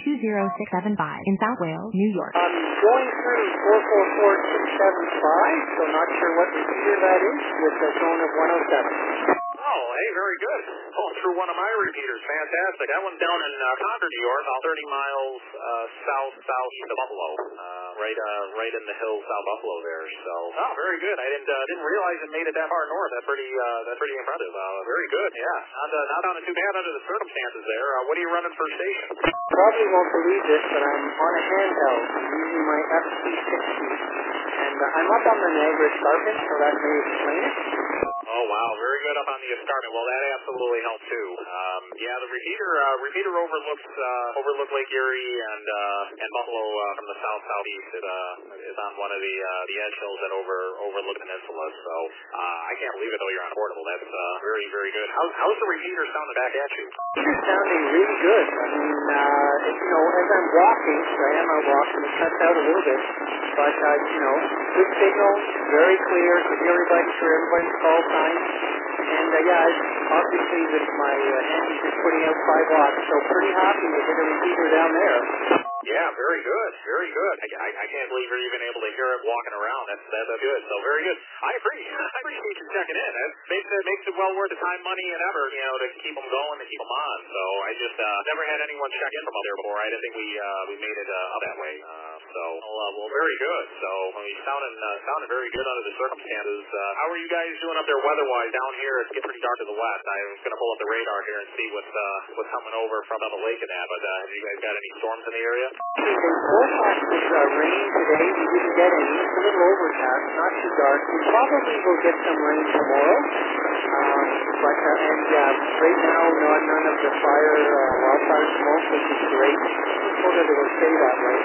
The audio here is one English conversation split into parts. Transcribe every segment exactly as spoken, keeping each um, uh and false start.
two zero six seven five in South Wales, New York. I'm going through four four four six seven five, so not sure what repeater that is, with a zone of one oh seven. Oh, hey, very good. Pulling through one of my repeaters. Fantastic. That one's down in uh, Concord, New York, about thirty miles uh, south, southeast of Buffalo. Uh, right uh, right in the hills south Buffalo there. So, oh, very good. I didn't uh, didn't realize it made it that far north. That's pretty uh, that's pretty impressive. Uh, very good, yeah. Not, uh, not down too bad under the circumstances there. Uh, what are you running for station? Probably won't believe this, but I'm on a handheld. I'm using my F C sixty. And uh, I'm up on the Niagara Escarpment, so that may explain it. Oh, wow. Very good up on the escarpment. Well, that absolutely helped, too. Um, yeah, the repeater uh, repeater overlooks uh, overlook Lake Erie and uh, and Buffalo uh, from the south southeast. It uh, is on one of the uh, the edge hills that over overlook the peninsula. So uh, I can't believe it, though, you're on portable. That's uh, very, very good. How, how's the repeater sounding back at you? It's sounding really good. I mean, uh, you know, as I'm walking, so I am out walking, it cuts out a little bit. But, uh, you know, good signal, very clear, could hear everybody through everybody's call time. And, uh, yeah, it's obviously with my uh, handy just putting out five watts, so pretty happy to hit a repeater down there. Yeah, very good, very good. I, I, I can't believe you're even able to hear it walking around. That's that's good. So very good. I appreciate I appreciate you checking in. That makes it makes it well worth the time, money, and effort, you know, to keep them going, to keep them on. So I just uh, never had anyone check in from up there before. I didn't think we uh, we made it uh, up that way. Uh, so well, uh, well, very good. So I mean, sounding uh, sounding very good under the circumstances. Uh, how are you guys doing up there weather-wise down here? It's getting pretty dark to the west. I was going to pull up the radar here and see what's uh, what's coming over from the lake and that. But uh, have you guys got any storms in the area? They forecasted uh, rain today. We didn't get any. It's a little overcast, not too dark. We probably will get some rain tomorrow. Um, but, uh, and yeah, right now, not none of the fire, uh, wildfire smoke, which is great. I'm told that it will stay that way.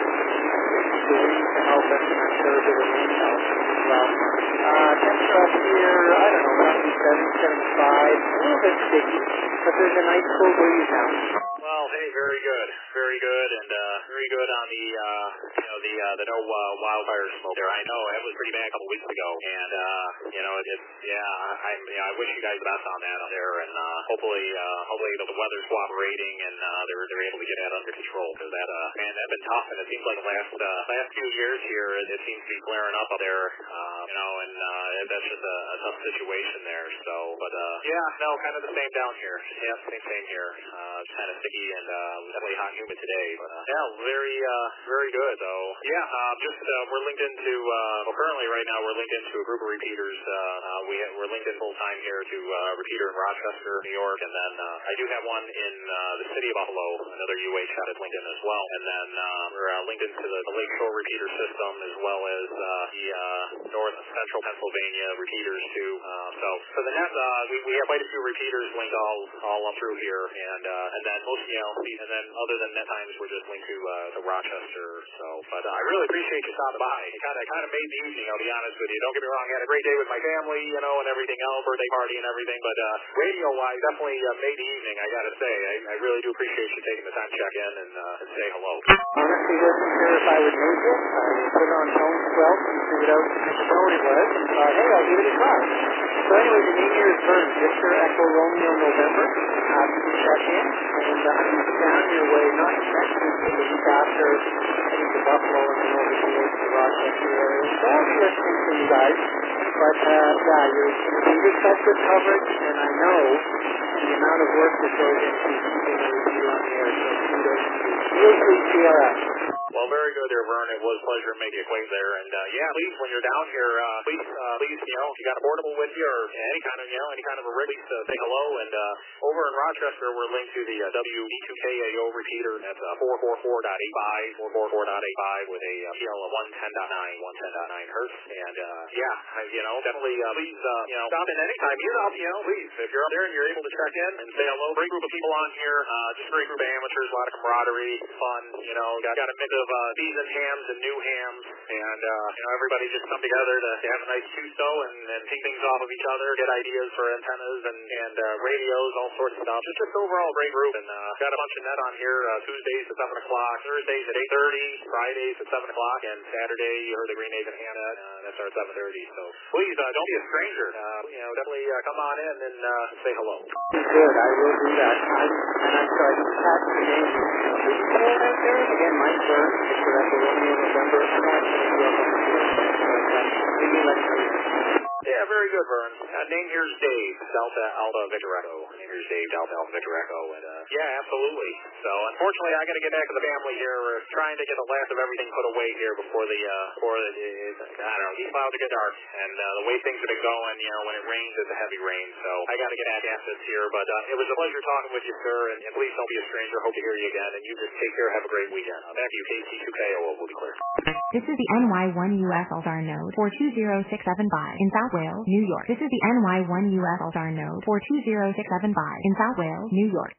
The wind to help us, and I'm sure a bit of rain helps as well. Uh, temperature up here, I don't know, seventy-seven, seventy-five, a little bit sticky, but there's a nice cool breeze now. Well, hey, very good, very good, and uh, very good on the uh, you know the uh, the no uh, wildfire smoke there. I know it was pretty bad a couple weeks ago, and uh, you know it, it's yeah. I I'm, you know, I wish you guys the best on that out there, and uh, hopefully uh, hopefully the weather's cooperating and uh, they're they're able to get that under control because that uh, man that's been tough, and it seems like the last uh, last few years here it, it seems to be flaring up up there, uh, you know, and uh, that's just a, a tough situation there. So, but uh, yeah, no, kind of the same down here. Yeah, same same here. Uh, it's kind of sticky and uh, definitely hot and humid today. But uh, yeah, very uh, very good. So yeah, uh, just uh, we're linked into uh, well, currently right now we're linked into a group of repeaters. Uh, uh, we ha- we're linked in full time here to uh, a repeater in Rochester, New York, and then uh, I do have one in uh, the city of Buffalo, another U H that is linked in as well, and then uh, we're uh, linked into the, the Lakeshore repeater system as well as uh, the uh, North Central Pennsylvania repeaters too. Uh, so for the net, uh, we, we have quite a few repeaters linked all all up through here, and uh, and then most you know, and then other than net times we're just linked to uh, to Rochester. So, but uh, I really appreciate you stopping by. It kind of kind of made the evening. I'll be honest with you. Don't get me wrong, I had a great day with my family, you know, and everything else, birthday party and everything. But uh, radio wise, definitely uh, made the evening. I gotta say, I, I really do appreciate you taking the time to check in and, uh, and say hello. Honestly, wasn't sure if I would make it. I put it on phone twelve and figured out which phone it was and thought, hey, I'll give it a try. So anyway, the name here is Vern, Victor Echo Romeo November. Happy to check in, and uh, I'm down your way, not next week, but the week after, heading to Buffalo and then over here to the Rochester area. So I'll be listening to you guys. But uh, yeah, you're in good touch with coverage, and I know the amount of work that goes into keeping a review on the air. So kudos to you. Feel free to C R S. Well, very good there, Vern. It was a pleasure to make you acquainted there. And, uh, yeah, please, when you're down here, uh, please, uh, please, you know, if you got a portable with you or any kind of, you know, any kind of a rig, please uh, say hello. And uh, over in Rochester, we're linked to the uh, W D two K A O repeater. That's uh, four four four point eight five, four four four point eight five with a uh, P L of one ten point nine, one ten point nine hertz. And, uh, yeah, I, you know, definitely, uh, please, uh, you know, stop in anytime. You're out, you know, please, if you're up there and you're able to check in and say hello. Great group of people on here. Uh, just a great group of amateurs, a lot of camaraderie, fun, you know, got, got a mix of uh, seasoned hams and new hams, and uh, you know, everybody just come together to, to have a nice Q-S O and, and take things off of each other, get ideas for antennas and, and uh, radios, all sorts of stuff. Just just overall a great group, and uh, got a bunch of net on here uh, Tuesdays at seven o'clock, Thursdays at eight thirty, Fridays at seven o'clock, and Saturday you heard the Green Eggs and Ham net, uh, that starts at seven thirty. So please uh, don't be a stranger. Uh, you know, definitely uh, come on in and uh, say hello. Good, I will do that. I'm, and I'm sorry, I didn't catch the name. all right there? Again, Mike Burns, Victor Echo Romeo November. I know I said you up on the field, but uh, maybe let me know. Yeah, very good, Vern. Uh, name here's Dave, Delta Alpha Victor Echo. Name here's Dave, Delta Alpha Victor Echo. And, uh, yeah, absolutely. So, unfortunately, I got to get back to the family here. We're trying to get the last of everything put away here before the, uh, before the, uh, I don't know, these clouds get dark. And, uh, the way things have been going, you know, when it rains, it's a heavy rain. So, I got to get back at this here. But, uh, it was a pleasure talking with you, sir. And, and please don't be a stranger. Hope to hear you again. And you just take care. Have a great weekend. Uh, back to you, K C two K O. We'll be clear. This is the N Y one U S Aldar node four two zero six seven five in South Wales, New York. This is the N Y one U S Aldar node four two zero six seven five in South Wales, New York.